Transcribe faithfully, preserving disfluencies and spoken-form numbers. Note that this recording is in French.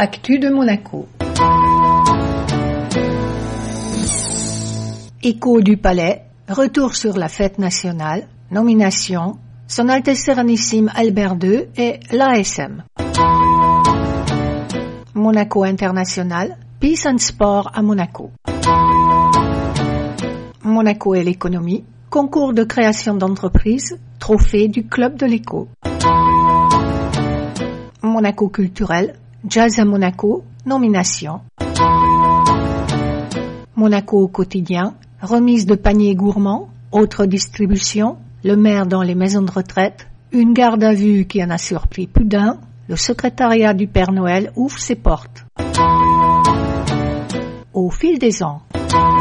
Actu de Monaco. Écho du Palais, retour sur la fête nationale, nomination, Son Altesse Sérénissime Albert deux et l'A S M. Monaco International, Peace and Sport à Monaco. Monaco et l'économie, concours de création d'entreprise, trophée du Club de l'écho. Monaco culturel, Jazz à Monaco, nomination. Monaco au quotidien, remise de paniers gourmands, autre distribution, le maire dans les maisons de retraite, une garde à vue qui en a surpris plus d'un, le secrétariat du Père Noël ouvre ses portes. Au fil des ans.